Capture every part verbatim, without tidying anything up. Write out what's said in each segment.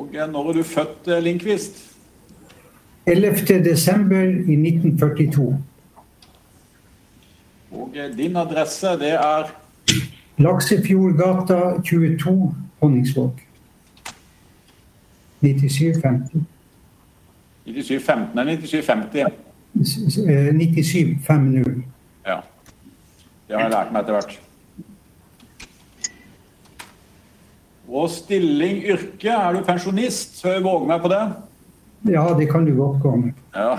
Og når er du født, Lindqvist? ellevte desember i nitten førtito. Og din adresse, det er? Laksefjordgata tjueto, Honningsvåg. nittisju femti. nittisju femten eller nittisju femti? nittisju femti. Ja, det har jeg lært meg etter hvert. Og stilling, yrke, er du pensjonist? Så jeg våger meg på det? Ja, det kan du godt gå med. Ja.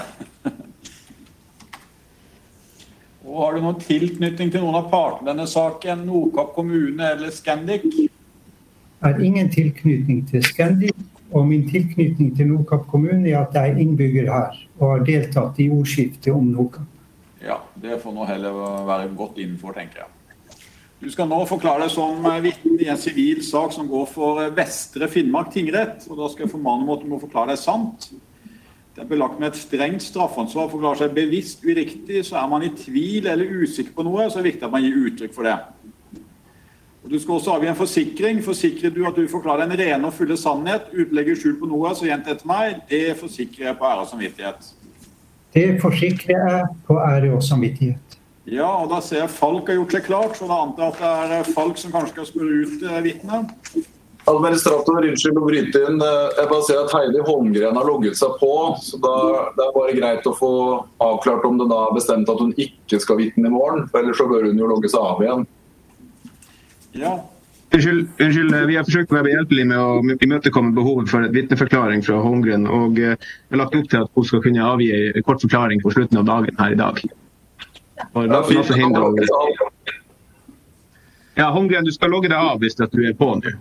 Og har du noen tilknytning til noen av partene denne saken? Nordkapp kommune eller Scandic? Jeg har ingen tilknytning til Scandic, og min tilknytning til Nordkapp kommune er at jeg er innbygger her, og har deltatt i ordskiftet om Nordkapp. Ja, det får nå heller være godt innenfor, tenker jeg. Du skal nå forklare deg som vitne i en sivil sak som går for Vestre Finnmark tingrett, og da skal jeg formane om at du må forklare deg sant. Det er belagt med et strengt straffansvar. Forklarer seg bevisst uriktig, så er man i tvil eller usikker på noe, så er det viktig at man gir uttrykk for det. Og du skal også avgi en forsikring. Forsikrer du at du forklarer en ren og fulle sannhet, utlegger skjul på noe, så gjent etter meg, det forsikrer jeg på ære og samvittighet. Det forsikrer jeg på ære og samvittighet. Ja, og da ser jeg Falk har gjort seg klart, så da antar jeg at det er Falk som kanskje skal spørre ut vitnet. Administrator, unnskyld å bryte inn. Jeg bare ser at Heidi Holmgren har logget seg på, så da det er bare greit å få avklart om det da er bestemt at hun ikke skal vitne i morgen, for ellers så bør hun jo logge seg av igjen. Ja. Unnskyld, unnskyld, vi har forsøkt å være behjelpelig med å imøtekomme behovet for et vitneforklaring fra Holmgren, og jeg har lagt opp til at hun skal kunne avgi en kort forklaring på slutten av dagen her i dag. Og da får også hindre over. Ja, Holmgren, du skal logge deg av hvis du er på nå.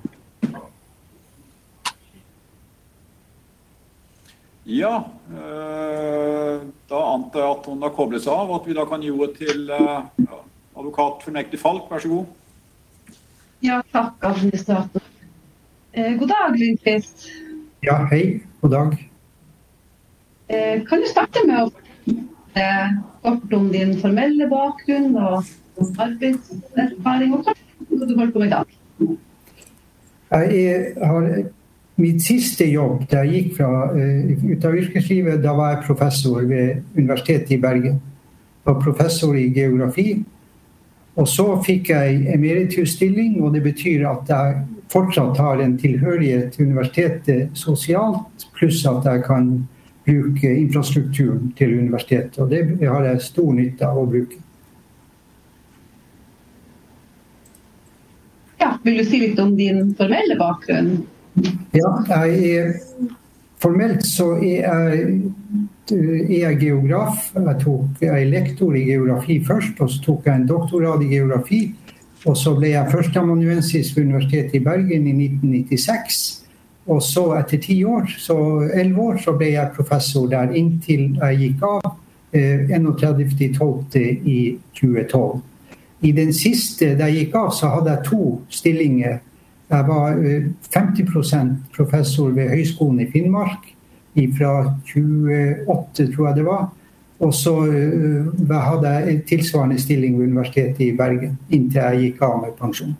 Ja, øh, da antar jeg at hun har koblet seg av, og at vi da kan gi ordet til øh, advokat fullmektig Falk, vær så god. Ja, takk, administrator. Eh, god dag, Lindqvist. Ja, hei, god dag. Eh, kan du starte med å Eh, kort om din formelle bakgrunn og arbeidserfaring og kort hva du holder på med i dag? Jeg har mitt siste jobb da jeg gikk fra, uh, ut av yrkeslivet, da var jeg professor ved Universitetet i Bergen. Jeg var professor i geografi, og så fikk jeg emeritusstilling, og det betyr at jeg fortsatt har en tilhørighet til universitetet sosialt, pluss at jeg kan bruke infrastrukturen til universitetet, og det har jeg stor nytte av å bruke. Ja, vil du si litt om din formelle bakgrunn? Ja, jeg er, formelt så er jeg, er jeg geograf. Jeg, tok, jeg er lektor i geografi først, og så tok jeg en doktorgrad i geografi, og så ble jeg førsteamanuensis ved Universitetet i Bergen i nitten nittiseks. Og så etter ti år, så elleve år, så ble jeg professor der inntil jeg gikk av eh, enogtredivte desember i tjuetolv. I den siste da jeg gikk av, så hadde jeg to stillinger. Jeg var eh, femti prosent professor ved Høgskolen i Finnmark, fra tjueåtte tror jeg det var. Og så eh, hadde jeg en tilsvarende stilling ved Universitetet i Bergen, inntil jeg gikk av med pensjon.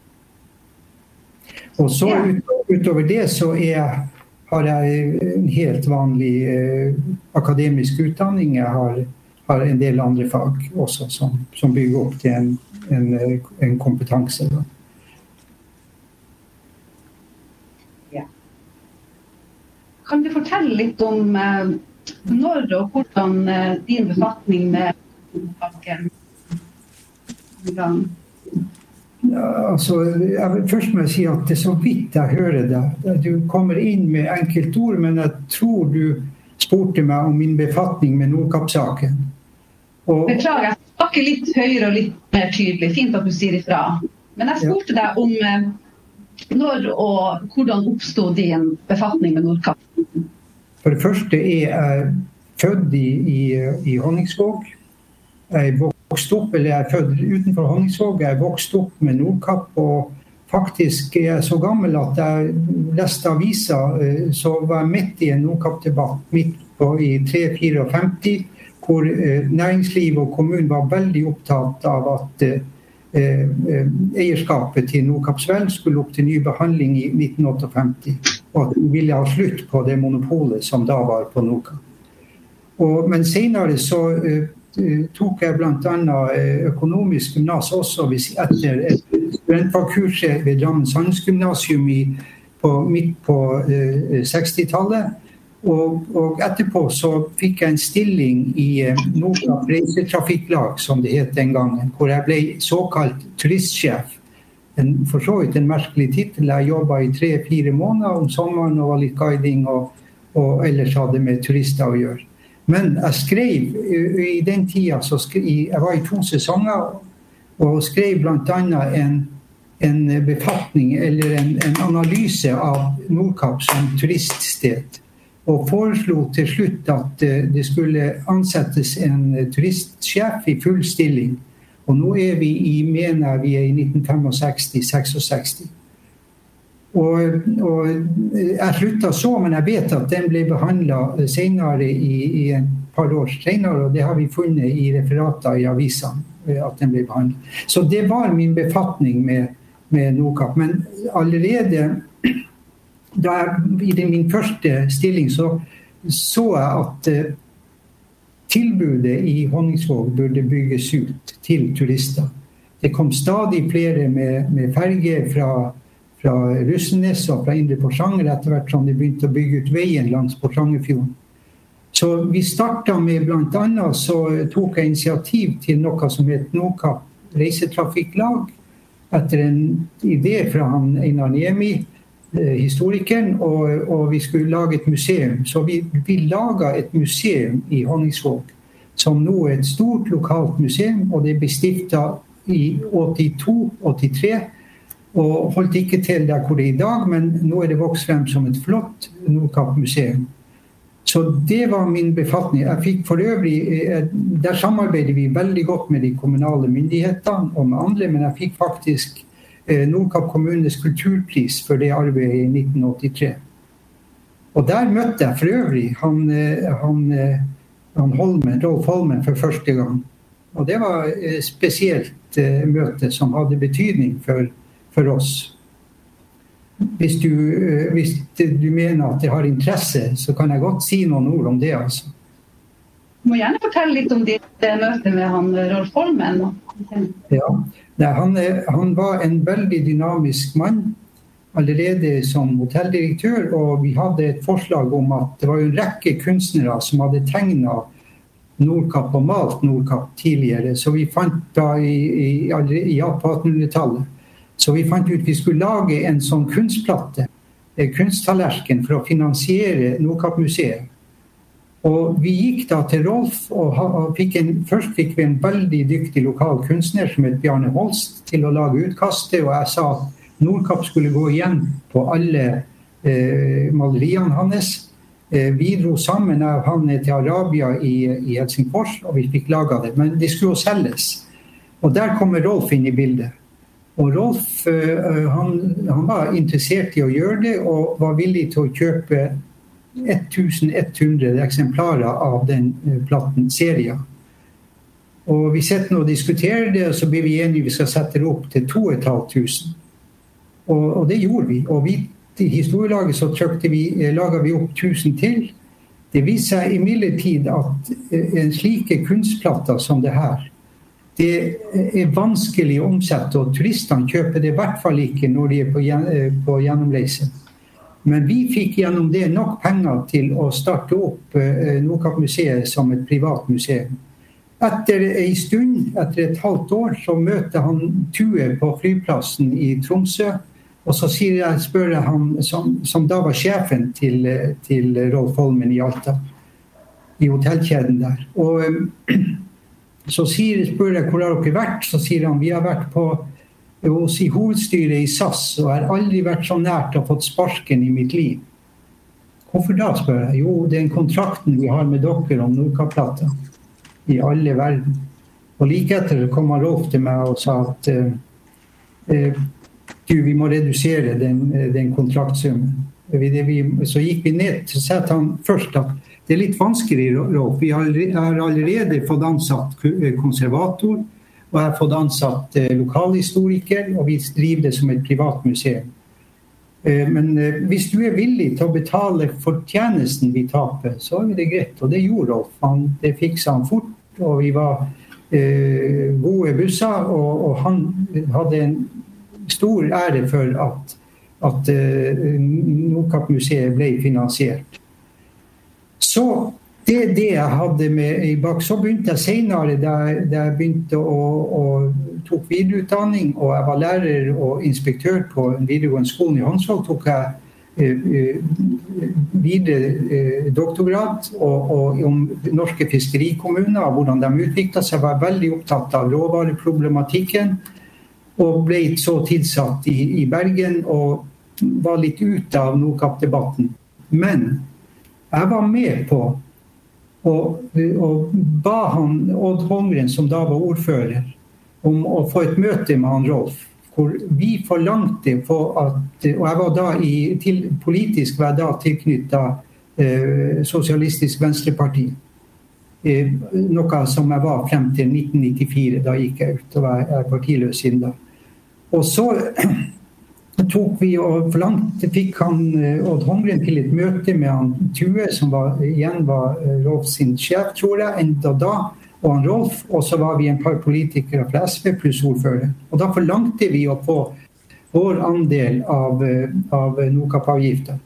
Og så ut, utover det så er, har jeg en helt vanlig eh, akademisk utdanning. Jeg har, har en del andre fag også som, som bygger opp til en, en, en kompetanse. Ja. Kan du fortelle litt om eh, når og hvordan eh, din befatning med saken gang? Ja, altså, jeg vil først må jeg si at det er så vidt jeg hører det. Du kommer inn med enkeltord, men jeg tror du spurte meg om min befatning med Nordkapp-saken. Og... Beklager, jeg snakker litt høyere og litt mer tydelig. Fint at du sier ifra. Men jeg spurte deg om når og hvordan oppstod din befatning med Nordkapp? For det første er jeg født i, i, i Honningsvåg. Jeg vokste opp, eller jeg er født utenfor Honningsvåg. Jeg vokste opp med Nordkapp, og faktisk er jeg så gammel at jeg leste aviser, så var jeg midt i en Nordkapp-debatt, midt på i tre femtifire, hvor næringsliv og kommunen var veldig opptatt av at eh, eierskapet til Nordkappsvel skulle opp til ny behandling i nitten femtiåtte. og at vi ville ha slutt på det monopolet som da var på Nordkapp. Og, men senere så uh, tok jeg blant annet økonomisk gymnas også etter et studentfagkurset ved Drammens Handelsgymnasium på, midt på uh, sekstitallet. Og, og etterpå så fikk jeg en stilling i uh, Nordkapp reisetrafikklag, som det het den gangen, hvor jeg ble såkalt turistsjef. En, for så vidt en merkelig titel. Jeg jobbet i tre-fire måneder om sommeren og var litt guiding og, og ellers hadde med turister å gjøre. Men jeg skrev i den tida, så skrev, jeg var i to sesonger, og skrev blant annet en, en befatning eller en, en analyse av Nordkapp som turiststed. Og foreslo til slutt at det skulle ansettes en turistsjef i full stilling. Og nå er vi i, mener vi er i nitten sekstifem sekstiseks. Og, og jeg sluttet så, men jeg vet at den ble behandlet senere i, i en par år senere, og det har vi funnet i referater i avisene, at den ble behandlet. Så det var min befatning med, med Nordkapp. Men allerede da jeg, i min første stilling så så jeg at uh, tilbudet i Honningsvåg burde bygges ut til turister. Det kom stadig flere med, med ferge fra fra Russenes og fra Indre Porsanger etter hvert som de begynte å bygge ut veien langs Porsangerfjorden. Så vi startet med blant annet, så tok jeg initiativ til noe som het Nordkapp reisetrafikklag, etter en idé fra han Einar Niemi, historikeren, og, og vi skulle lage et museum. Så vi, vi laget et museum i Honningsvåg, som nå er et stort lokalt museum, og det ble stiftet i åttito åttitre, og holdt ikke til der hvor det er i dag, men nå er det vokst frem som et flott Nordkapp-museum. Så det var min befatning. Jeg fikk for øvrig, der samarbeider vi veldig godt med de kommunale myndighetene og med andre, men jeg fikk faktisk Nordkapp kommunes kulturpris for det arbeidet i nitten åttitre. Og der møtte jeg for øvrig han, han, han Holmen, Rolf Holmen for første gang. Og det var et spesielt møte som hadde betydning for for oss. Hvis du, hvis du mener at det har interesse, så kan jeg godt si noen ord om det. Altså. Du må gjerne fortelle litt om ditt møte med han Rolf Holmen. Ja, Nei, han, han var en veldig dynamisk mann, allerede som hotelldirektør, og vi hadde et forslag om at det var en rekke kunstnere som hadde tegnet Nordkapp og malt Nordkapp tidligere, så vi fant da i, i, i attenhundretallet. Så vi fant ut at vi skulle lage en sånn kunstplatte, kunsttallerken, for å finansiere Nordkapp-museet. Og vi gikk da til Rolf, og fikk en, først fikk vi en veldig dyktig lokal kunstner som het Bjarne Holst til å lage utkastet, og jeg sa at Nordkapp skulle gå igjen på alle eh, maleriene hans. Eh, vi dro sammen av han til Arabia i, i Helsingfors, og vi fikk laget det, men det skulle jo selges. Og der kommer Rolf inn i bildet. Og Rolf uh, han, han var interessert i å gjøre det, og var villig til å kjøpe elleven hundre eksemplarer av den uh, platten serien. Og vi setter nå og diskuterer det, og så blir vi enige vi skal sette det opp til to og et halvt tusen. Og, og det gjorde vi. Og vi, i historielaget så trykte vi, laget vi opp tusen til. Det viser seg imidlertid at uh, en slike kunstplatter som det her, det er vanskelig å omsette, og turistene kjøper det i hvert fall ikke når de er på, på gjennomreise. Men vi fikk gjennom det nok penger til å starte opp Nordkapp-museet som et privat museum. Etter en stund, etter et halvt år, så møter han Tue på flyplassen i Tromsø, og så sier jeg, spør jeg han, som, som da var sjefen til, til Rolf Holmen i Alta, i hotellkjeden der. Og så sier, spør jeg hvor har dere vært, så sier han vi har vært på hos i hovedstyret i S A S og har aldri vært så nært å ha fått sparken i mitt liv. Hvorfor da, spør jeg? Jo, det er en kontrakten vi har med dere om Nordkapp-plata i alle verden. Og like etter kom han Rolf til meg og sa at uh, uh, du, vi må redusere den, den kontraktsummen. Så gikk vi ned, så sa han først at det er litt vanskelig, Rolf. Vi har allerede fått ansatt konservator, og jeg har fått ansatt lokalhistoriker, og vi driver det som et privat museum. Men hvis du er villig til å betale for tjenesten vi taper, så er det greit. Og det gjorde Rolf. Han, det fikset han fort, og vi var eh, gode busser, og, og han hadde en stor ære for at, at eh, Nordkapp-museet ble finansiert. Så det er det jeg hadde med i bak. Så begynte jeg senere, da jeg begynte å, å tok videreutdanning, og jeg var lærer og inspektør på en videregående skole i Hånsvoll, tok jeg eh, videre eh, doktorgrad og, og om norske fiskerikommuner, og hvordan de utviklet seg. Jeg var veldig opptatt av råvareproblematikken, og ble så tilsatt i, i Bergen, og var litt ute av Nordkapp-debatten. Men jeg var med på Og, og ba han Odd Holmgren, som da var ordfører, om å få et møte med han Rolf, hvor vi forlangte for at, og jeg var da i, til, politisk var jeg da tilknyttet eh, Sosialistisk Venstreparti, eh, noe som jeg var frem til nitten nittifire, da gikk jeg ut og var partiløs siden da. Og så tok vi og forlangte, fikk han Odd Holmgren til et møte med han Tue, som var, igjen var Rolf sin sjef, tror jeg, enda da, og han Rolf, og så var vi en par politikere fra S V pluss ordfører. Og da forlangte vi å få vår andel av, av Nordkapp-avgiften.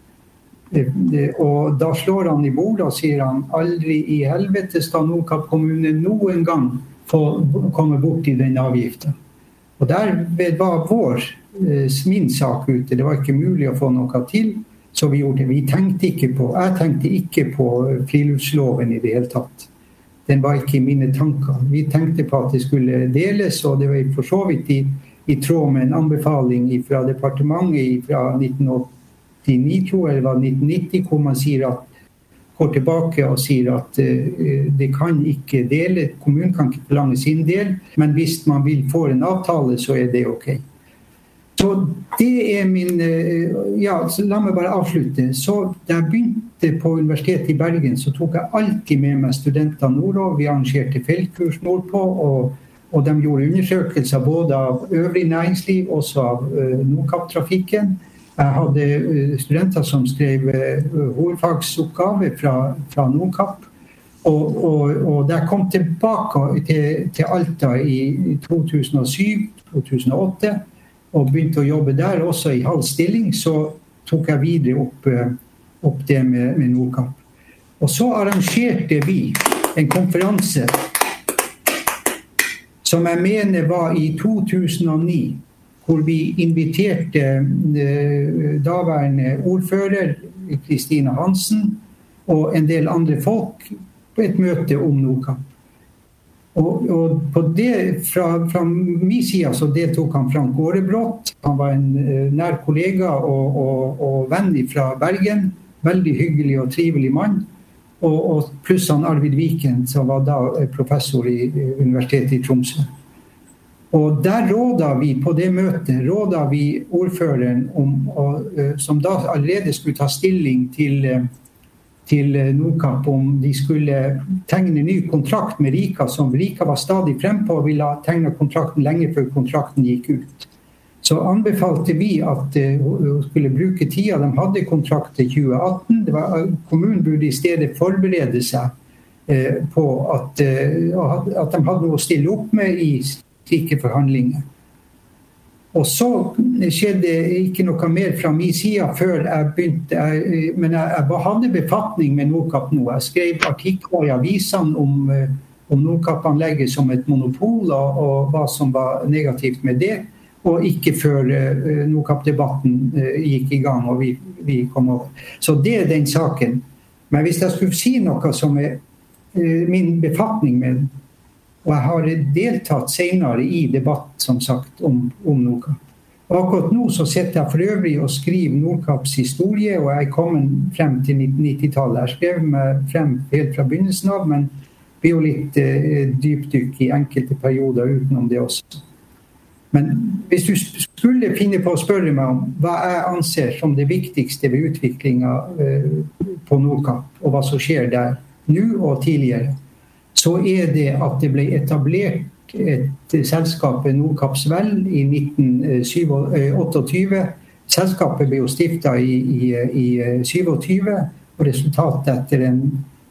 Og da slår han i bordet og sier han, aldri i helvete skal Nordkapp kommune noen gang få komme bort i den avgiften. Og der var vår min sak ute. Det var ikke mulig å få noe til, så vi gjorde det. Vi tenkte ikke på, jeg tenkte ikke på friluftsloven i det hele tatt. Den var ikke i mine tanker. Vi tenkte på at det skulle deles, og det var for så vidt i, i tråd med en anbefaling fra departementet fra nitten åttini, tror jeg, eller var nitten nitti, hvor man sier at, går tilbake og sier at uh, det kan ikke dele, kommunen kan ikke forlange sin del, men hvis man vil få en avtale, så er det ok. Så det er min, ja, så la meg bare avslutte. Så da jeg begynte på Universitetet i Bergen, så tok jeg alltid med meg studenter nordover. Vi arrangerte feltkurs nordpå, og, og de gjorde undersøkelser både av øvrig næringsliv, også av uh, Nordkapp-trafikken. Jeg hadde uh, studenter som skrev uh, hovedfagsoppgave fra, fra Nordkapp. Og, og, og da jeg kom tilbake til, til Alta i to tusen og syv til to tusen og åtte, og begynte å jobbe der også i halv stilling, så tok jeg videre opp, opp det med, med Nordkapp. Og så arrangerte vi en konferanse som jeg mener var i to tusen og ni, hvor vi inviterte eh, daværende ordfører Kristine Hansen og en del andre folk på et møte om Nordkapp. Og, og på det, fra, fra min side så deltok han Frank Årebrott. Han var en uh, nær kollega og, og, og venn fra Bergen. Veldig hyggelig og trivelig mann. Og, og pluss han Arvid Viken, som var da professor i uh, Universitetet i Tromsø. Og der råda vi på det møtet, råda vi ordføreren om, og, uh, som da allerede skulle ta stilling til uh, til Nordkapp om de skulle tegne ny kontrakt med Rika, som Rika var stadig frem på og ville tegne kontrakten lenge før kontrakten gikk ut. Så anbefalte vi at hun skulle bruke tida. De hadde kontrakt til tjue atten. Det var, kommunen burde i stedet forberede seg eh, på at, eh, at de hadde noe å stille opp med i slike forhandlinger. Og så skjedde ikke noe mer fra min side før jeg begynte, jeg, men jeg, jeg hadde befatning med Nordkapp nå. Jeg skrev artikler i avisene om, om Nordkapp-anlegget som et monopol, og, og hva som var negativt med det, og ikke før uh, Nordkapp-debatten uh, gikk i gang, og vi, vi kom over. Så det er den saken. Men hvis jeg skulle si noe som er uh, min befatning med den, og jeg har deltatt senere i debatt, som sagt, om, om Nordkapp. Og akkurat nå så sitter jeg for øvrig og skriver Nordkapps historie, og jeg er kommet frem til nitten nitti-tallet. Jeg skrev meg frem helt fra begynnelsen av, men det blir jo litt eh, dypdykk i enkelte perioder utenom det også. Men hvis du skulle finne på å spørre meg om hva jeg anser som det viktigste ved utviklingen eh, på Nordkapp, og hva som skjer der nå og tidligere, så er det at det ble etablert et selskap, Nordkappsvel, i nitten åttiåtte, selskapet ble jo stiftet i, i, i syttisju, og resultatet etter en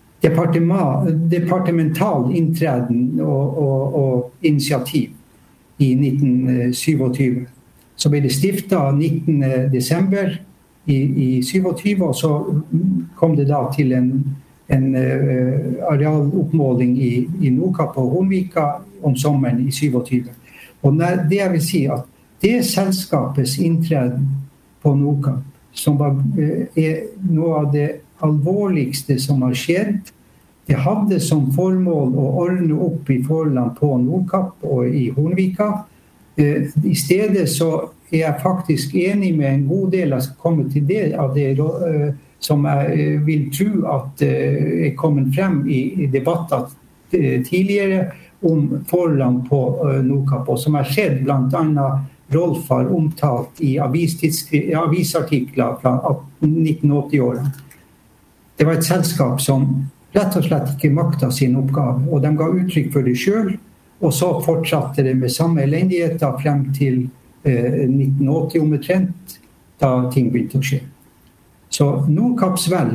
departemental inntreden og, og, og initiativ i nitten syttisju. Så ble det stiftet nittende desember i, i syttisju, og så kom det da til en, en uh, arealoppmåling i, i Nordkapp og Hornvika om sommeren i syttisju. Og det jeg vil si at det selskapets inntreden på Nordkapp, som var, uh, er noe av det alvorligste som har skjedd. Det hadde som formål å ordne opp i forholdene på Nordkapp og i Hornvika. Eh, I stedet så er jeg faktisk enig med en god del, jeg skal komme til det av det eh, som jeg vil tro at eh, er kommet frem i, i debatter eh, tidligere om forholdene på eh, Nordkapp, og som har skjedd blant annet Rolf har omtalt i avisartikler fra nitten åtti-årene. Det var et selskap som rett og slett ikke maktet sin oppgave, og de ga uttrykk for det selv, og så fortsatte det med samme elendigheter frem til eh, nitten åtti omtrent, da ting begynte å skje. Så Nordkapps Vel,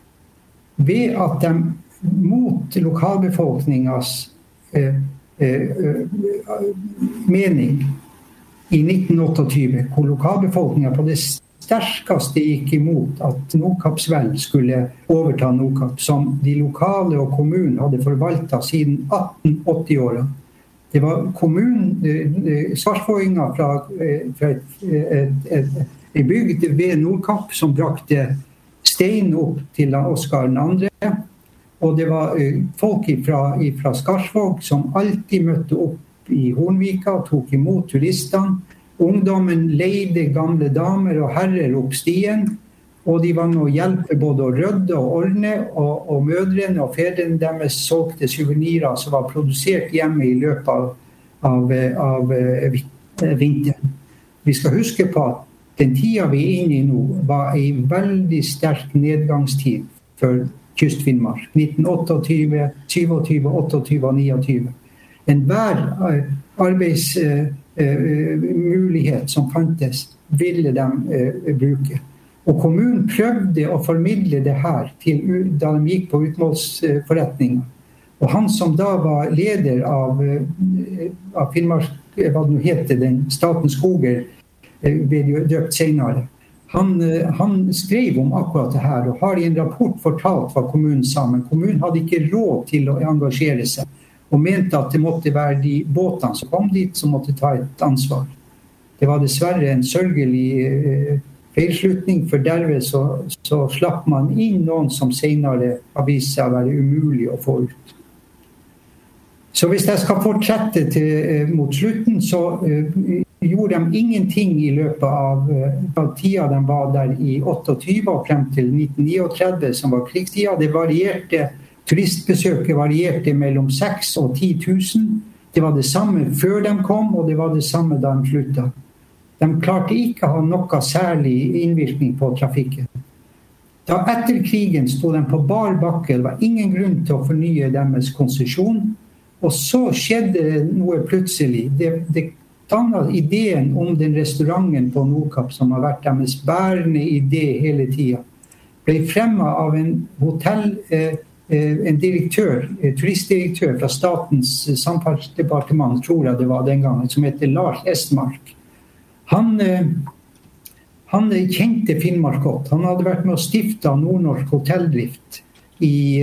ved at de mot lokalbefolkningens eh, eh, mening i nitten tjueåtte, hvor lokalbefolkningen på det sterkeste gikk imot at Nordkapps Vel skulle overta Nordkapp, som de lokale og kommunen hadde forvaltet siden atten åtti-årene. Det var kommunen, Sarpsborginga fra, fra et, et, et, et bygd ved Nordkapp som brakte stein opp til Oskar den andre, og det var folk fra, fra Skarsvåg som alltid møtte opp i Hornvika og tok imot turistene. Ungdommen leide gamle damer og herrer opp stien, og de var med å hjelpe både å rydde og ordne, og, og mødrene og fedrene deres solgte suvenirer som var produsert hjemme i løpet av, av, av vinteren. Vi skal huske på at den tida vi er inne i nå var en veldig sterk nedgangstid for Kyst-Finnmark. nitten tjueåtte, syttisju, tjueåtte og niogtyve. En hver arbeids mulighet som fantes, ville de uh, bruke. Og kommunen prøvde å formidle det her til, da de gikk på utmålsforretninger. Og han som da var leder av, uh, av Finnmark, hva det nå heter, den Statens Skoger, uh, ble jo døpt senere. Han, uh, han skrev om akkurat det her, og har i en rapport fortalt hva kommunen sa, men kommunen hadde ikke råd til å engasjere seg, og mente at det måtte være de båtene som kom dit som måtte ta et ansvar. Det var dessverre en sørgelig eh, feilslutning, for derved så, så slapp man inn noen som senere har vist seg å være umulig å få ut. Så hvis jeg skal fortsette til, eh, mot slutten, så eh, gjorde de ingenting i løpet av, av tida de var der i tjueåtte og frem til nitten trettini, som var krigstida. Det varierte. Turistbesøket varierte mellom seks og ti tusen. Det var det samme før de kom, og det var det samme da de sluttet. De klarte ikke å ha noe særlig innvirkning på trafikken. Da etter krigen stod de på bar bakke, det var ingen grunn til å fornye deres konsesjon, og så skjedde noe plutselig. Det, det dannet ideen om den restauranten på Nordkapp, som har vært deres bærende idé hele tiden, ble fremmet av en hotell... Eh, en direktør, turistdirektør fra Statens samferdselsdepartement, tror jeg det var den gangen, som heter Lars Estmark. Han, han kjente Finnmark godt. Han hadde vært med å stifte Nordnorsk hotelldrift i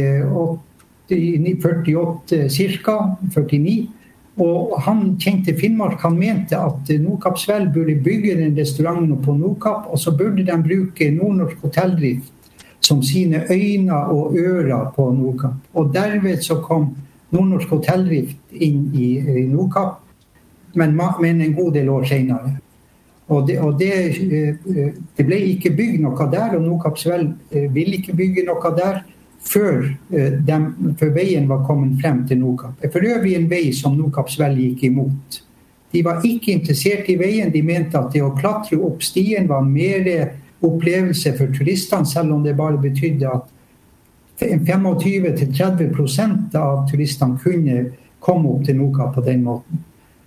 førtiåtte, cirka, førtini, og han kjente Finnmark. Han mente at Nordkapps Vel burde bygge den restauranten på Nordkapp, og så burde de bruke Nordnorsk hotelldrift som sine øyne og ører på Nordkapp. Og derved så kom Nordnorsk hotelldrift inn i, i Nordkapp, men, men en god del år senere. Og, det, og det, det ble ikke bygd noe der, og Nordkapps Vel ville ikke bygge noe der før, de, før veien var kommet frem til Nordkapp. For øvrig en vei som Nordkapps Vel gikk imot. De var ikke interessert i veien, de mente at det å klatre opp stien var mer opplevelse for turistene, selv om det bare betydde at tjuefem til tretti prosent av turistene kunne komme opp til Nordkapp på den måten.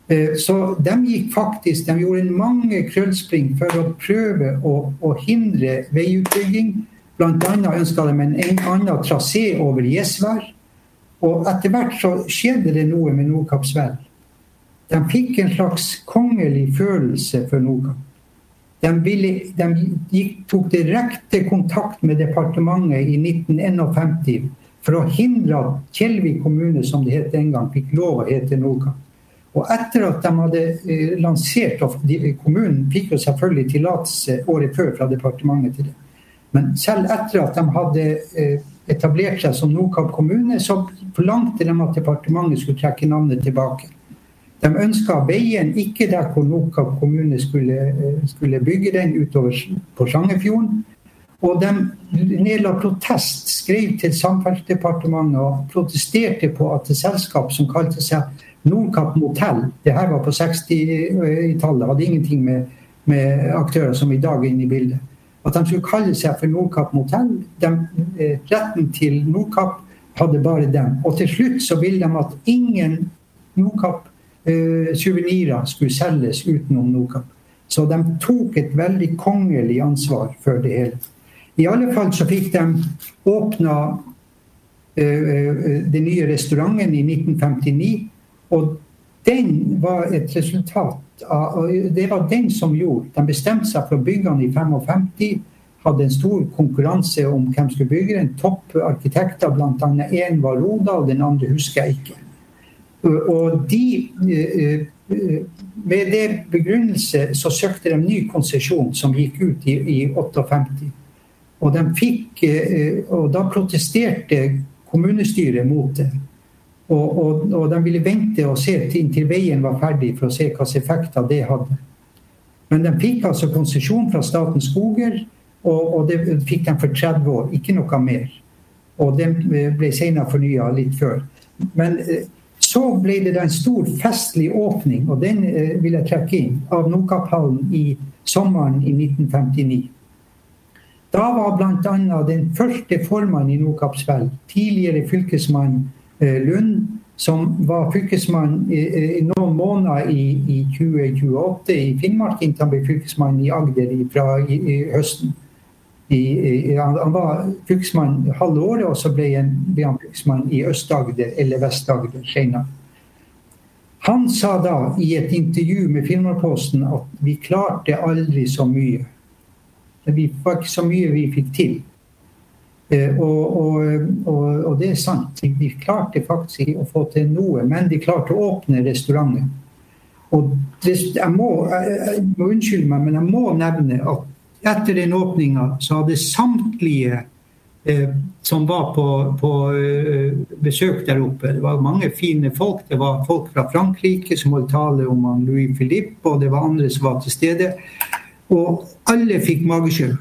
Så de gikk faktisk, de gjorde mange krøllspring for å prøve å, å hindre veiutbygging. Blant annet ønsket de en annen trasé over Gjesvær. Og etter hvert så skjedde det noe med Nordkappsvel. De fikk en slags kongelig følelse for Nordkapp. De, ville, de gikk, tok direkte kontakt med departementet i nitten femtien for å hindre at Kjellvik kommune, som det het en gang, fikk lov å hete Nordkapp. Og etter at de hadde eh, lansert, og de, kommunen fikk jo selvfølgelig tillatelse året før fra departementet til det. Men selv etter at de hadde eh, etablert seg som Nordkapp kommune, så forlangte de at departementet skulle trekke navnet tilbake. De ønsket veien ikke der hvor Nordkapp kommune skulle, skulle bygge den utover på Sangefjorden. Og de nedla protest, skrev til Samferdselsdepartementet og protesterte på at det selskap som kalte seg Nordkapp Motel, det her var på sekstitallet, hadde ingenting med, med aktører som i dag er inne i bildet, at de skulle kalle seg for Nordkapp Motel. De, retten til Nordkapp hadde bare dem. Og til slutt så ville de at ingen Nordkapp Uh, suvenirer skulle selges utenom Nordkapp. Så de tok et veldig kongelig ansvar for det hele. I alle fall så fikk de åpna uh, uh, den nye restauranten i nitten femtini, og den var et resultat av, det var den som gjorde, de bestemte seg for å bygge den i femtifem, hadde en stor konkurranse om hvem skulle bygge den, topparkitekter, blant annet en var Roda, og den andre husker jeg ikke. Og de, med det begrunnelse så søkte de ny konsesjon som gikk ut i, i femtiåtte. Og, de fikk, og da protesterte kommunestyret mot det. Og, og, og de ville vente og se inntil veien var ferdig for å se hva effekter det hadde. Men de fikk altså konsesjon fra Statens Skoger, og, og det fikk de for tretti år, ikke noe mer. Og den ble senere fornyet litt før. Men så ble det da en stor festlig åpning, og den eh, vil jeg trekke inn, av Nordkapphallen i sommeren i nitten femtini. Da var blant annet den første formann i Nordkappsvel, tidligere fylkesmann eh, Lund, som var fylkesmann i, i noen måneder i, i tjue tjueåtte i Finnmark, inntil han ble fylkesmann i Agder i, fra i, i høsten. I, i, han var fylkesmann halve året, og så ble han, ble han fylkesmann i Øst-Agder eller Vest-Agder senere. Han sa da i et intervju med Finnmarksposten at vi klarte aldri så mye. Det var ikke så mye vi fikk til. Eh, og, og, og, og det er sant. Vi klarte faktisk å få til noe, men de klarte å åpne restauranten. Og det, jeg, må, jeg, jeg må unnskylde meg, men jeg må nevne at etter den åpningen så hadde samtlige eh, som var på, på eh, besøk der oppe, det var mange fine folk, det var folk fra Frankrike som holdt tale om Louis Philippe, og det var andre som var til stede, og alle fikk magesjø.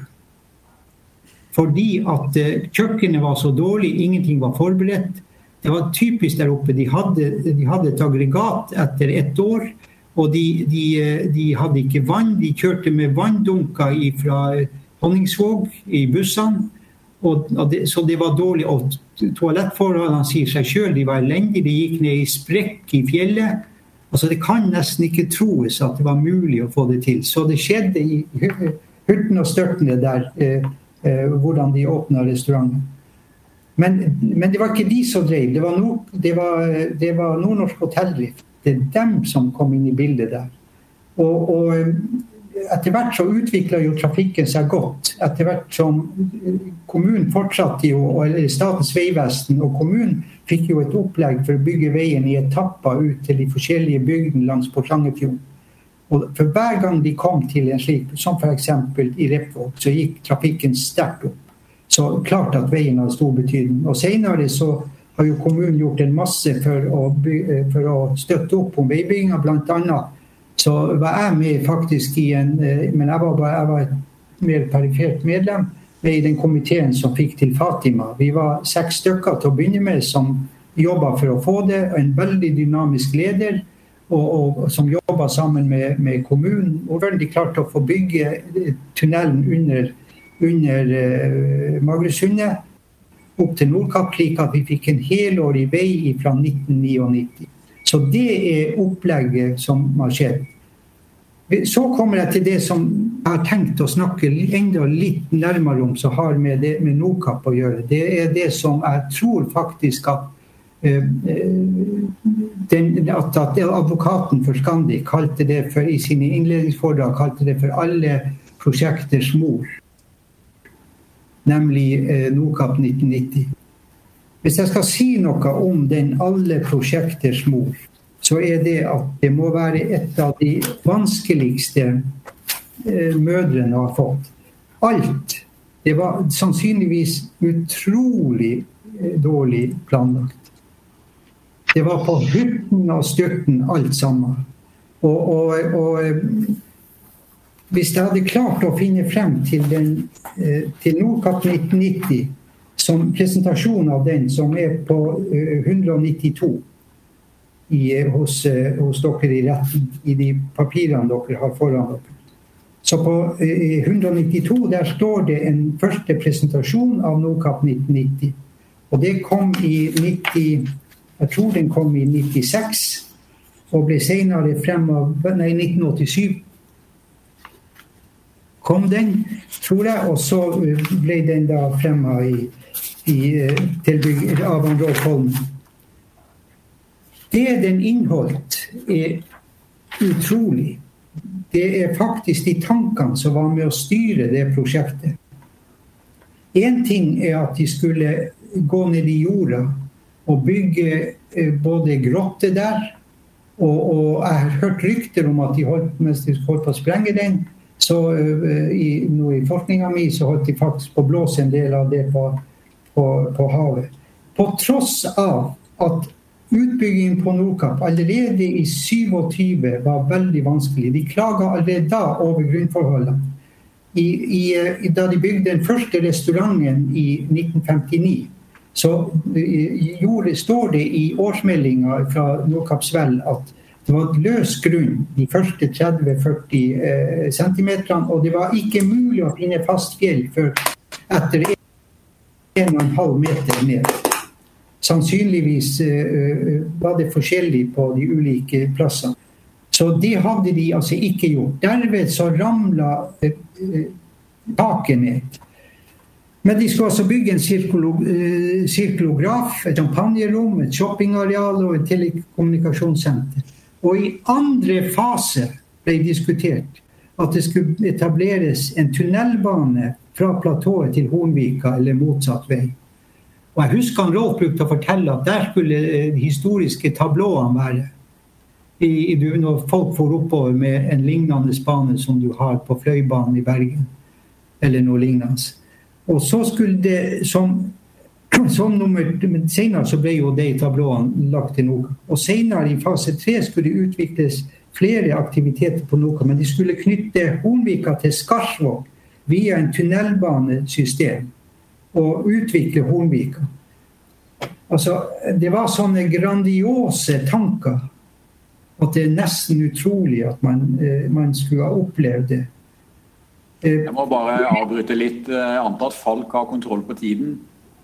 Fordi at eh, kjøkkenet var så dårlig, ingenting var forberedt. Det var typisk der oppe, de hadde, de hadde et aggregat etter ett år, og de, de, de hadde ikke vann, de kjørte med vanndunker fra Honningsvåg i bussene, og, og det, så det var dårlig. Og toalettforholdene sier seg selv, de var elendige, de gikk ned i sprekk i fjellet. Altså det kan nesten ikke troes at det var mulig å få det til. Så det skjedde i hurten og størtene der, eh, eh, hvordan de åpnet restauranten. Men, men det var ikke de som drev, det var, nord, det var, det var Nordnorsk Hotelldrift. Det er dem som kom inn i bildet der. Og, og etter hvert så utviklet jo trafikken seg godt. Etter hvert som kommunen fortsatte jo, eller Statens Vegvesen og kommunen fikk jo et opplegg for å bygge veien i etapper ut til de forskjellige bygdene langs på Sangefjorden. Og for hver gang de kom til en slik, som for eksempel i Repvåg, så gikk trafikken sterkt opp. Så klart at veien har stor betydning. Og senere så har jo kommunen gjort en masse for å, for å støtte opp om veibygginga, blant annet. Så var jeg med faktisk i en, men jeg var, bare, jeg var et mer perifert medlem, med i den komiteen som fikk til Fatima. Vi var seks stykker til å begynne med som jobbet for å få det, en veldig dynamisk leder, og, og, som jobbet sammen med, med kommunen, og veldig klart å få bygge tunnelen under, under uh, Magresundet, opp til Nordkapp, slik at vi fikk en helårig vei fra nitten nittini. Så det er opplegget som har skjedd. Så kommer jeg til det som jeg har tenkt å snakke enda litt nærmere om, som har med, det, med NOKAP å gjøre. Det er det som jeg tror faktisk at, uh, den, at, at advokaten for Skandi kalte det for, i sine innledningsforedrag, kalte det for alle prosjekters mor, nemlig uh, NOKAP nitten nitti. Hvis jeg skal si noe om den alle prosjekters mor, så er det at det må være et av de vanskeligste eh, mødrene har fått. Alt, det var sannsynligvis utrolig eh, dårlig planlagt. Det var på hytten og styrten alt sammen. Og, og, og hvis jeg hadde klart å finne frem til, den, eh, til NOKAP nitten nitti, som presentasjon av den som er på eh, hundre nittito, I, hos, hos dere i retten, i de papirene dere har foran dere. Så på eh, hundre nittito, der står det en første presentasjon av NOKAP nitten nitti. Og det kom i nitti, jeg tror den kom i nittiseks, og ble senere frem av, nei, nitten åttisyv. Kom den, tror jeg, og så ble den da fremme i, i tilbygg av Rolf Holmen. Det den inneholdt er utrolig. Det er faktisk de tankene som var med å styre det prosjektet. En ting er at de skulle gå ned i jorda og bygge både grotte der, og, og jeg har hørt rykter om at de holdt, mens de holdt på å sprenge den, så i, nå i forskningen min så holdt de faktisk på å blåse en del av det på, på, på havet. På tross av at utbyggingen på NOKAP allerede i syttisju var veldig vanskelig. De klaget allerede da over grunnforholdene. I, i, da de bygde den første restauranten i nitten femtini, så gjorde, står det i årsmeldingen fra NOKAPs vel at det var løs grunn de første tretti til førti eh, centimeterne, og det var ikke mulig å finne fast fjell før etter en og en halv meter ned. Sannsynligvis uh, var det forskjellig på de ulike plassene. Så det hadde de altså ikke gjort. Derved så ramlet uh, taket ned. Men de skulle altså bygge en cirkulog, uh, cirkulograf, et champagnerom, et shoppingareal og et telekommunikasjonssenter. Og i andre fase ble diskutert at det skulle etableres en tunnelbane fra platået til Hornvika eller motsatt vei. Og jeg husker han Rolf brukte å fortelle at der skulle de historiske tablåene være. I, i, når folk får oppover med en lignende bane som du har på Fløibanen i Bergen. Eller noe lignende. Og så skulle det, som, som nummer, senere så ble jo de tablåene lagt til noe. Og senere i fase tre skulle det utvikles flere aktiviteter på noe. Men de skulle knytte Hornvika til Skarsvåg via en tunnelbanesystem. Og utvikle Hornvika. Altså, det var sånne grandiose tanker at det er nesten utrolig at man, man skulle ha opplevd det. Jeg må bare avbryte litt. Jeg antar at Falk har kontroll på tiden.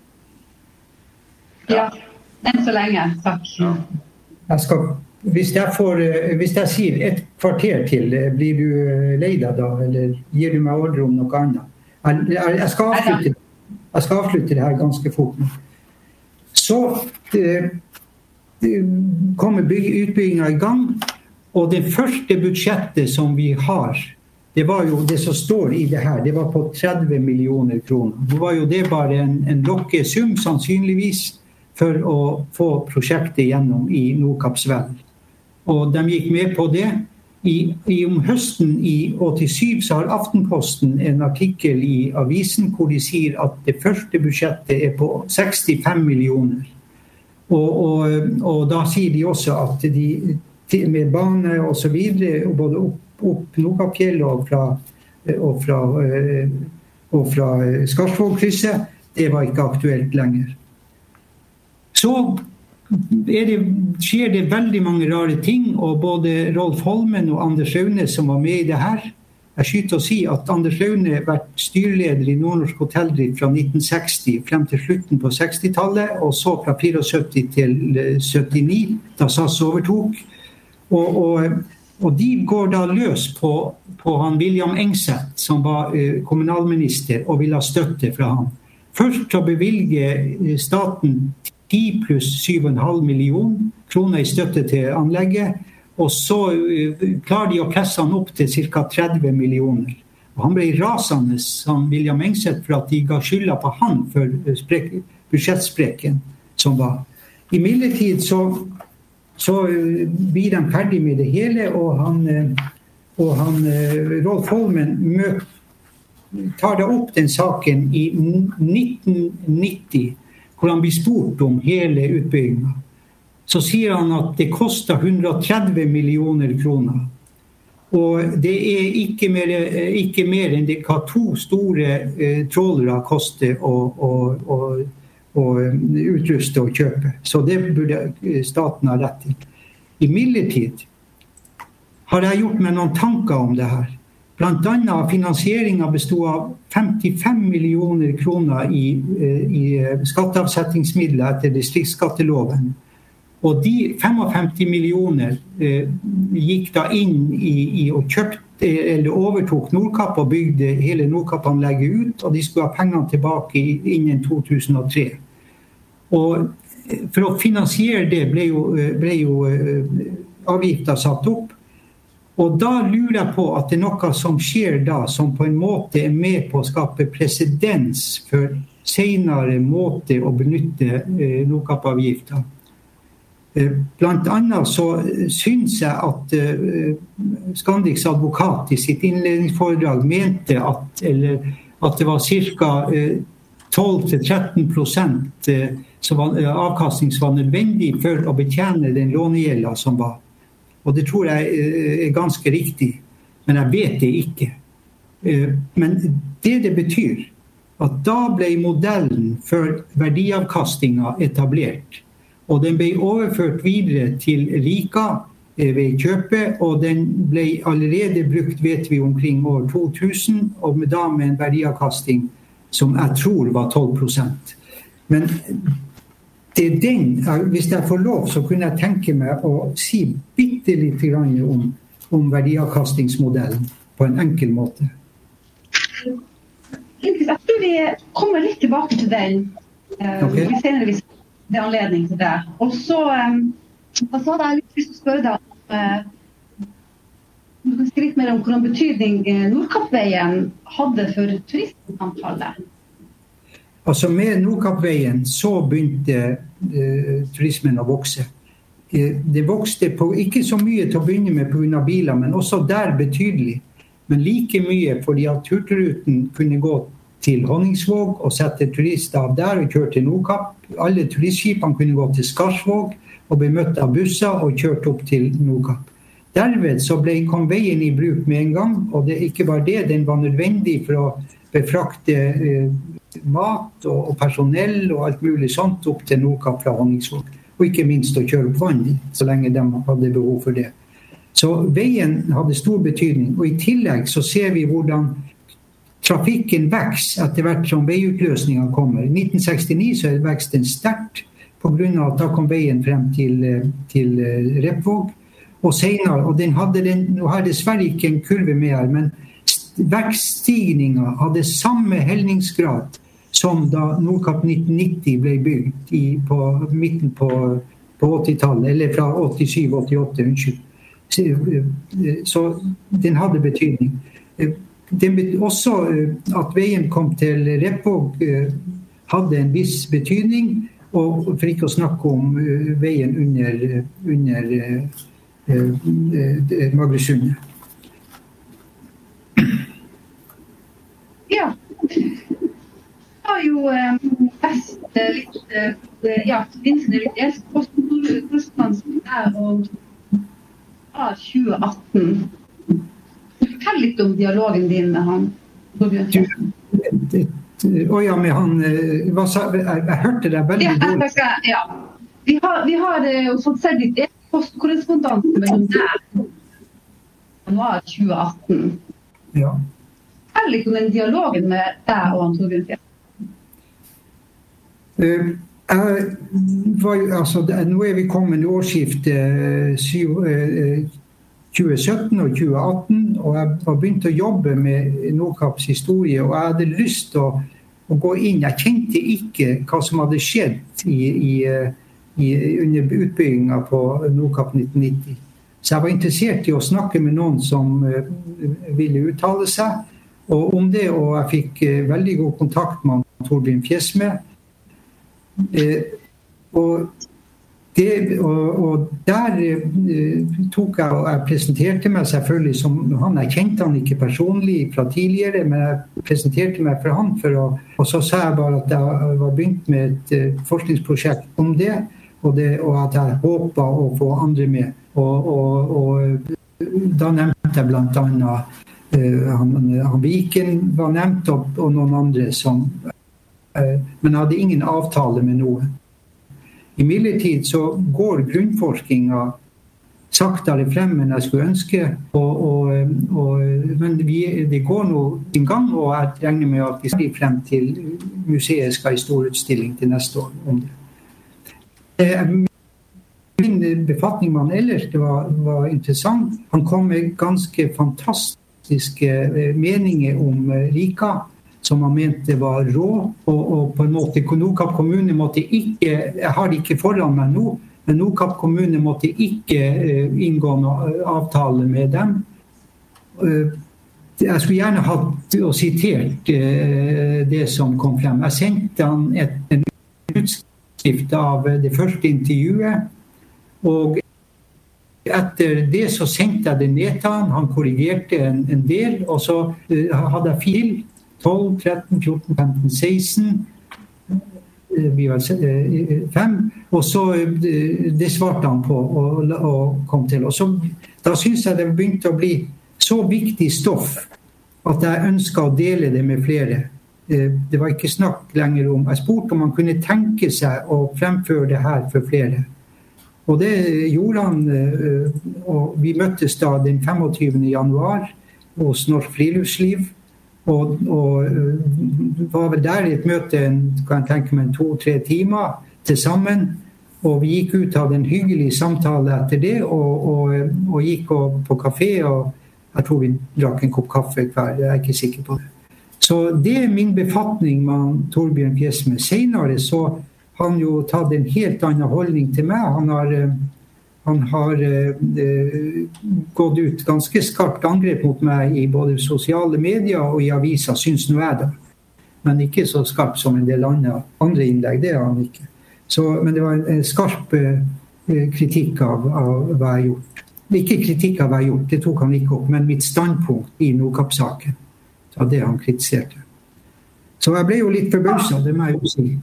Ja, enn så lenge, takk. Ja. Jeg skal, hvis, jeg får, hvis jeg sier et kvarter til, blir du lei deg da, eller gir du meg ordre om noe annet? Jeg, jeg, jeg skal avslutte det. Jeg skal avslutte det her ganske fort. Så det, det kommer utbyggingen i gang, og det første budsjettet som vi har, det var jo det som står i det her, det var på tretti millioner kroner. Det var jo det bare en, en lokkesum, sannsynligvis, for å få prosjektet gjennom i NOKAPs vel. Og de gikk med på det. I, i om høsten i åttisyv så har Aftenposten en artikkel i avisen hvor de sier at det første budsjettet er på sekstifem millioner. Og, og, og da sier de også at de med bane og så videre, både opp, opp Nokapfjell og fra, og fra, og fra Skarsvågkrysset, det var ikke aktuelt lenger. Så Er det, skjer det veldig mange rare ting, og både Rolf Holmen og Anders Aune som var med i det her, jeg skyter å si at Anders Laune har vært styreleder i Nordnorsk Hotelldrift fra nitten seksti frem til slutten på sekstitallet, og så fra syttifire til syttini, da S A S overtok. Og, og, og de går da løs på, på han William Engseth, som var uh, kommunalminister, og ville ha støtte fra han. Først å bevilge staten ti pluss syv komma fem million kroner i støtte til anlegget, og så klarer de å presse han opp til ca. tretti millioner. Og han ble rasende, som William Engseth, for at de ga skylda på han for sprek, budsjettspreken som var. I midlertid så, så blir de ferdig med det hele, og han, og han Rolf Holmen møter tar det opp den saken i nitten nitti, hvor han blir spurt om hele utbyggingen. Så sier han at det koster hundre og tretti millioner kroner. Og det er ikke mer, ikke mer enn det hva to store eh, trålere koster å, å, å, å utruste og kjøpe. Så det burde staten ha rett til. I midlertid har jeg gjort meg noen tanker om det her. Blant annet finansieringen bestod av femtifem millioner kroner i, i skatteavsettingsmidler etter distriktsskatteloven. Og de femtifem millioner eh, gikk da inn i, i å kjøpte eller overtok Nordkapp og bygde hele Nordkapp-anlegget ut, og de skulle ha pengene tilbake innen to tusen og tre. Og for å finansiere det ble jo, ble jo avgifter satt opp. Og da lurer jeg på at det er noe som skjer da, som på en måte er med på å skape presedens for senere måte å benytte eh, Nordkapp-avgifter. Eh, blant annet så synes jeg at eh, Scandics advokat i sitt innledningsforedrag mente at, eller, at det var ca. Eh, tolv til tretten prosent eh, som var, eh, avkastning som var nødvendig for å betjene den lånegjelda som var. Og det tror jeg er ganske riktig, men jeg vet det ikke. Men det det betyr, at da ble modellen for verdiavkastningen etablert, og den ble overført videre til Rika ved kjøpet, og den ble allerede brukt, vet vi, omkring år to tusen, og med da med en verdiavkasting som jeg tror var tolv prosent. Men det er den, hvis jeg får lov, så kunne jeg tenke meg å si bitte litt om, om verdiavkastingsmodellen på en enkel måte. Jeg tror vi kommer litt tilbake til den. Okay. Vi senere hvis det er anledning til det. Og så, så hadde jeg lyst til å spørre deg om, du kan si litt mer om hvordan betydning Nordkappveien hadde for turismantallet. Altså med Nordkappveien så begynte eh, turismen å vokse. Eh, det vokste på, ikke så mye til å begynne med på grunn av biler, men også der betydelig. Men like mye fordi at Hurtigruten kunne gå til Honningsvåg og sette turister av der og kjøre til Nordkapp. Alle turistskipene kunne gå til Skarsvåg og bli møtt av busser og kjørt opp til Nordkapp. Derved så ble, kom veien i bruk med en gang, og det ikke var det, den var nødvendig for å befrakte eh, mat og, og personell og alt mulig sånt opp til Nordkapp fra Honningsvåg. Og ikke minst å kjøre opp vann, så lenge de hadde behov for det. Så veien hadde stor betydning, og i tillegg så ser vi hvordan trafikken vekser etter hvert som veiutløsningen kommer. I nitten sekstini så er veksten sterkt, på grunn av at da kom veien frem til, til Repvåg. Og senere, og den hadde den, nå har dessverre ikke en kurve med her, men vekststigningen hadde samme helningsgrad som da Nordkapp nitten nitti ble bygd i, på midten på, på åttitallet, eller fra åttisju åttiåtte, unnskyld. Så, så den hadde betydning. Det betydde også at veien kom til Repvåg hadde en viss betydning, og for ikke å snakke om veien under, under Maglesundet. Ja, jeg har jo best litt, ja, forbindelsene litt elsk postkorrespondansen her og av tjue atten. Fortell litt om dialogen din med han. Å ja, med han, hva sa, jeg, jeg hørte det veldig dårlig. Ja, ja. Vi har, vi har jo fått sett litt postkorrespondansen mellom der januar tjue atten. Ja. Fortell litt om den dialogen med deg og Torbjørn Fjesme. Uh, jeg var, altså, nå er vi kommet i årsskiftet tjue sytten og tjue atten, og jeg har begynt å jobbe med Nordkapps historie, og jeg hadde lyst til å, å gå inn. Jeg kjente ikke hva som hadde skjedd i, i, i, under utbyggingen på Nordkapp nitten nitti. Så jeg var interessert i å snakke med noen som uh, ville uttale seg og om det, og jeg fikk uh, veldig god kontakt med Torbjørn Fjesme. Eh, og, det, og, og der eh, tok jeg og jeg presenterte meg selvfølgelig som han. Jeg kjente han ikke personlig fra tidligere, men jeg presenterte meg for han for å, og så sa jeg bare at jeg var begynt med et uh, forskningsprosjekt om det og, det, og at jeg håpet å få andre med. Og, og, og da nevnte jeg blant annet uh, han, han Viken var nevnt, og, og noen andre som men jeg hadde ingen avtale med noen. I midlertid så går grunnforskningen saktere frem enn jeg skulle ønske, og, og, og, men vi, det går nå en gang, og jeg regner med at vi skal frem til museet skal i stor utstilling til neste år om det. Min befatning med han ellers, det var, var interessant. Han kom med ganske fantastiske meninger om Rika, som han mente var rå, og, og på en måte Nordkapp kommune måtte ikke, jeg har det ikke foran meg nå, men Nordkapp kommune måtte ikke uh, inngå noen avtale med dem. Uh, jeg skulle gjerne hatt og sitert uh, det som kom frem. Jeg sendte han et, en utskrift av det første intervjuet, og etter det så sendte jeg det ned til han, han korrigerte en, en del, og så uh, hadde jeg fil, tolv, tretten, fjorten, femten, seksten, vi var fem, og så det svarte han på og, og kom til. Og så, da synes jeg det begynte å bli så viktig stoff at jeg ønsket å dele det med flere. Det var ikke snakk lenger om, jeg spurte om man kunne tenke seg å fremføre det her for flere. Og det gjorde han, og vi møttes da den femogtyvende januar hos Norsk Friluftsliv, Og, og var vel der i et møte, kan jeg tenke meg, to-tre timer til sammen. Og vi gikk ut av en hyggelig samtale etter det, og, og, og gikk på kafé, og jeg tror vi drakk en kopp kaffe hver, jeg er ikke sikker på det. Så det er min befatning med Torbjørn Fjesme. Senere så har han jo tatt en helt annen holdning til meg. Han har... Han har eh, gått ut ganske skarpt angrep mot meg i både sosiale medier og i aviser, synes nå jeg da. Men ikke så skarpt som en del andre, andre innlegg, det er han ikke. Så, men det var en, en skarp eh, kritikk av, av hva jeg har gjort. Ikke kritikk av hva jeg har gjort, det tok han ikke opp, men mitt standpunkt i Nordkapp-saken. Det var det han kritiserte. Så jeg ble jo litt forbauset, det må jeg jo si.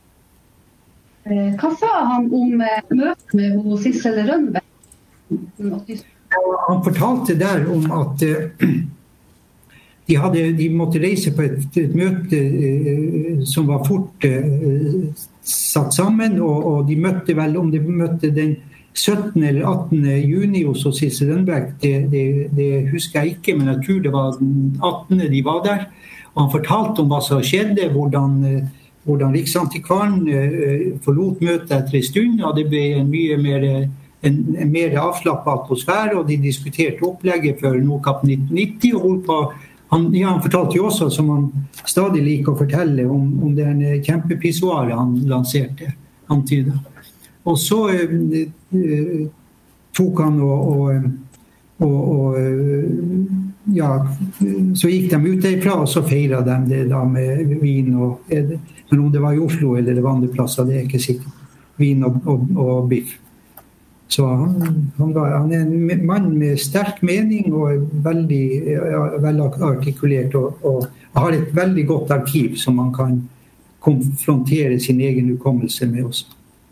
Hva sa han om møtet med Sissel Rønneberg? Han fortalte der om at de, hadde, de måtte reise på et, et møte som var fort satt sammen, og, og de møtte vel, om de møtte den syttende eller attende juni hos Sissel Rønneberg, det, det, det husker jeg ikke, men jeg tror det var den attende de var der. Og han fortalte om hva som skjedde, hvordan hvordan Riksantikvaren uh, forlot møtet etter en stund, og det ble en mye mer, en, en mer avslappet atmosfære, og de diskuterte opplegget for Nordkapp nitten nitti, og hvorpå han, ja, han fortalte jo også, som han stadig liker å fortelle, om, om den kjempepissoaret han lanserte, antydet. Og så uh, uh, tok han og, og, og, og ja, så gikk de ut derfra, og så feiret de det da med vin og, men om det var i Oslo eller det var andre plasser, det er ikke sikkert. Vin og, og, og biff. Så han, han, var, han er en mann med sterk mening og veldig ja, velartikulert, og, og har et veldig godt arkiv som man kan konfrontere sin egen hukommelse med også.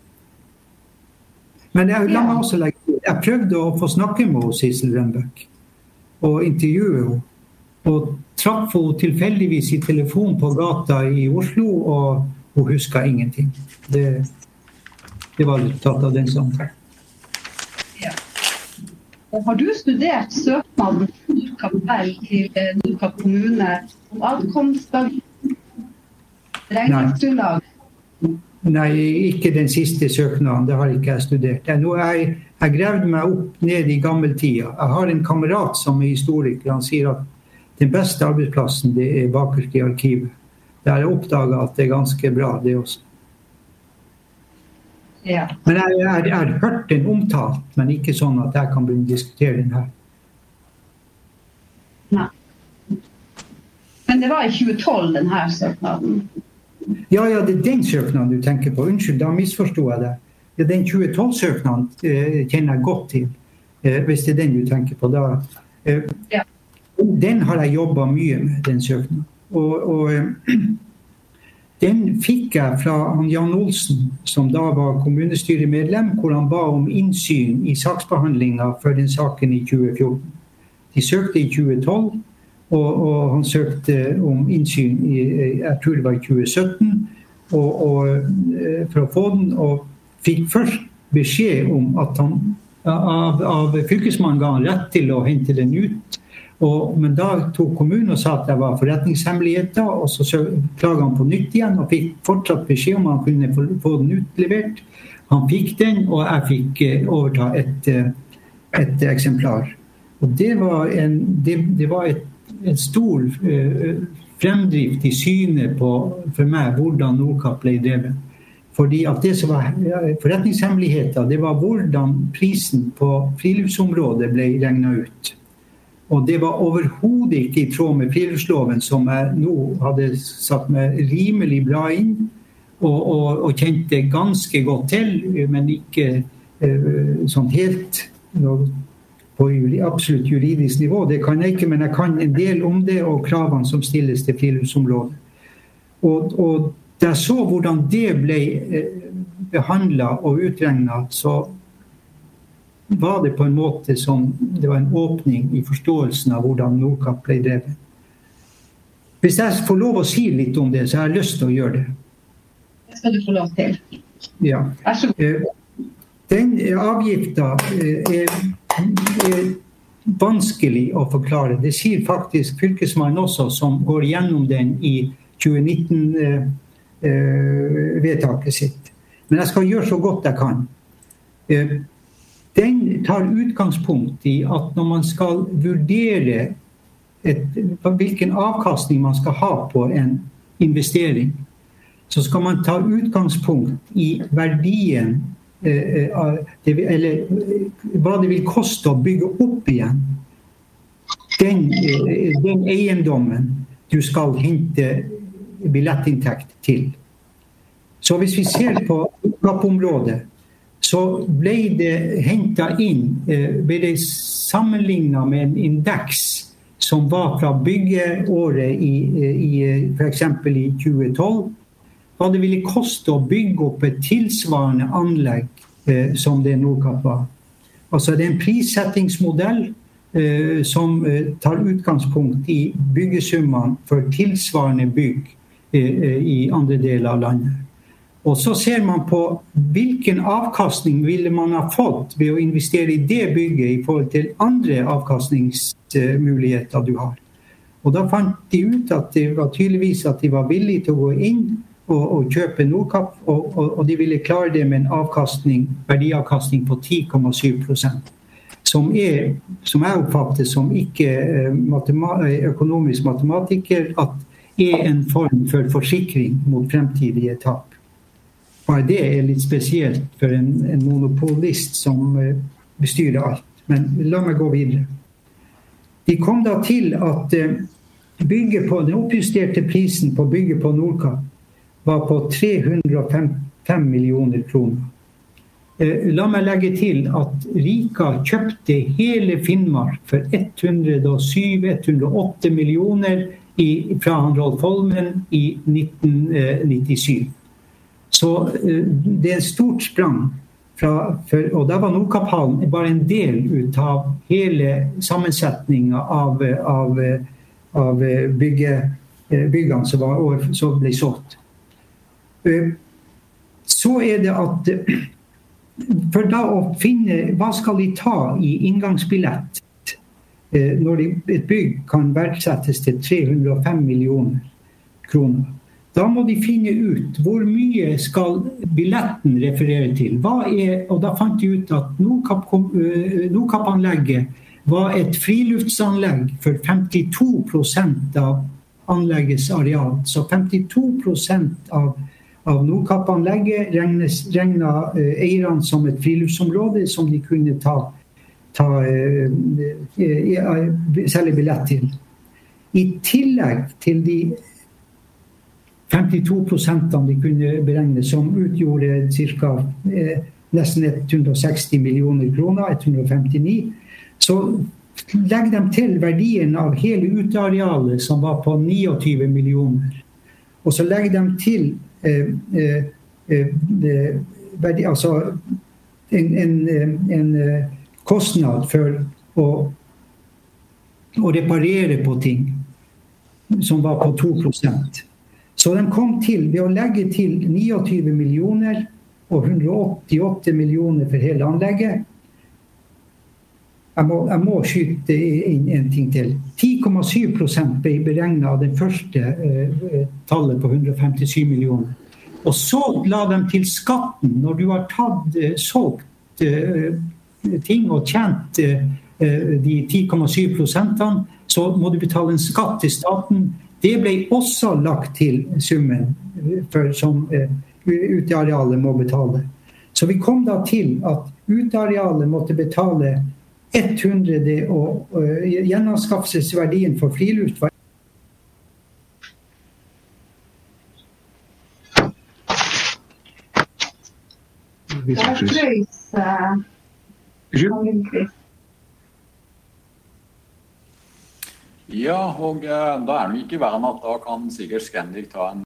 Men jeg, la meg også legge, jeg prøvde å få snakke med Sissel Rønneberg og intervjue henne, og traff henne tilfeldigvis i telefon på gata i Oslo, og hun husker ingenting. Det, det var resultatet av den samtalen. Ja. Har du studert søknaden appell til Nordkapp kommune om adkomstdag, regningsgrunnlag? Nei, ikke den siste søknaden, det har ikke jeg studert. Jeg, nå er jeg, jeg gravde meg opp ned i gammeltida. Jeg har en kamerat som er historiker, han sier at den beste arbeidsplassen det er bakerst i arkivet. Der har jeg oppdaget at det er ganske bra, det også. Ja. Men jeg, jeg, jeg har hørt den omtalt, men ikke sånn at jeg kan begynne å diskutere den her. Nei. Men det var i tjue tolv, den her søknaden. Ja, ja, det er den søknaden du tenker på. Unnskyld, da misforstod jeg det. Ja, den tjue tolv-søknaden eh, kjenner jeg godt til, eh, hvis det er den du tenker på. Da, eh, ja. Den har jeg jobbet mye med, den søknaden. Og, og eh, den fikk jeg fra han Jan Olsen, som da var kommunestyremedlem, hvor han ba om innsyn i saksbehandlingen for den saken i tjue fjorten. De søkte i tjue tolv, og, og han søkte om innsyn i, jeg tror det var i tjue sytten, og, og, for å få den, og fikk først beskjed om at han, av, av fylkesmannen ga han rett til å hente den ut, og, men da tok kommunen og sa at det var forretningshemmeligheter, og så klaget han på nytt igjen, og fikk fortsatt beskjed om han kunne få, få den utlevert. Han fikk den, og jeg fikk overta et, et eksemplar. Og det var en, det, det var et, en stor uh, fremdrift i synet på, for meg, hvordan Nordkapp ble drevet. Fordi at det som var forretningshemmeligheter, det var hvordan prisen på friluftsområdet ble regnet ut. Og det var overhodet ikke i tråd med friluftsloven, som jeg nå hadde satt meg rimelig bra inn, og, og, og kjente ganske godt til, men ikke uh, sånn helt noe, på absolutt juridisk nivå. Det kan jeg ikke, men jeg kan en del om det og kravene som stilles til friluftsområdet. Og, og da jeg så hvordan det ble behandlet og utregnet, så var det på en måte som det var en åpning i forståelsen av hvordan Nordkapp ble drevet. Hvis jeg får lov å si litt om det, så har jeg lyst til å gjøre det. Det skal du få lov til. Ja. Den avgiften er er vanskelig å forklare. Det sier faktisk fylkesmannen også, som går gjennom den i tjue nitten-vedtaket sitt. Men jeg skal gjøre så godt jeg kan. Den tar utgangspunkt i at når man skal vurdere et, hvilken avkastning man skal ha på en investering, så skal man ta utgangspunkt i verdien Det, eller hva det vil koste å bygge opp igjen den, den eiendommen du skal hente billettinntekt til. Så hvis vi ser på Nordkapp-området, så ble det hentet inn, ble det sammenlignet med en indeks som var fra byggeåret i, i for eksempel i tjue tolv, hva det ville koste å bygge opp et tilsvarende anlegg eh, som det Nordkapp var. Altså det er en prissettingsmodell eh, som eh, tar utgangspunkt i byggesummene for tilsvarende bygg eh, i andre deler av landet. Og så ser man på hvilken avkastning ville man ha fått ved å investere i det bygget i forhold til andre avkastningsmuligheter du har. Og da fant de ut at det var tydeligvis at de var villige til å gå inn og, og kjøpe Nordkapp, og, og, og de ville klare det med en avkastning, verdiavkastning på ti komma syv prosent. Som er, som jeg oppfatter som ikke matema- økonomisk matematiker, at er en form for forsikring mot fremtidige tap. Bare det er litt spesielt for en, en monopolist som bestyrer alt. Men la meg gå videre. De kom da til at bygget på, den oppjusterte prisen på bygget på Nordkapp var på tre hundre og fem millioner kroner. La meg legge til at Rika kjøpte hele Finnmark for ett hundre og syv til ett hundre og åtte millioner i, fra Rolf Holmen i nitten nittisju. Så det er et stort sprang. Fra, for, og da var Nordkapphallen bare en del ut av hele sammensetningen av, av, av bygge, byggene som, var, som ble solgt. Så er det at for da å finne hva skal de ta i inngangsbillett når et bygg kan verdsettes til tre hundre og fem millioner kroner. Da må de finne ut hvor mye skal billetten referere til. Hva er, og da fant de ut at Nordkapp-anlegget var et friluftsanlegg for femtito prosent av anleggets areal. Så femtito prosent av, av Nordkapp-anlegget regnes, regnet uh, eierne som et friluftsområde som de kunne ta, ta uh, uh, selge billett til. I tillegg til de femtito prosentene de kunne beregne som utgjorde cirka uh, nesten hundre og seksti millioner kroner, hundre og femtini, så legger de til verdien av hele utearealet som var på niogtyve millioner. Og så legger de til eh, eh, eh, verdi, altså en, en, en kostnad for å, å reparere på ting som var på to prosent. Så de kom til ved å legge til niogtyve millioner og hundre og åttiåtte millioner for hele anlegget. Jeg må, jeg må skyte inn en ting til. ti komma syv prosent ble beregnet av det første eh, tallet på hundre og femtisju millioner. Og så la de til skatten. Når du har tatt, eh, solgt eh, ting og tjent eh, de ti komma syv prosentene, så må du betale en skatt til staten. Det ble også lagt til summen for, som eh, utearealet må betale. Så vi kom da til at utearealet måtte betale hundre og uh, gjenanskaffelsesverdien for friluft var Det var frøys uh, Ja, og uh, da er det ikke verre enn at da kan sikkert Scandic ta en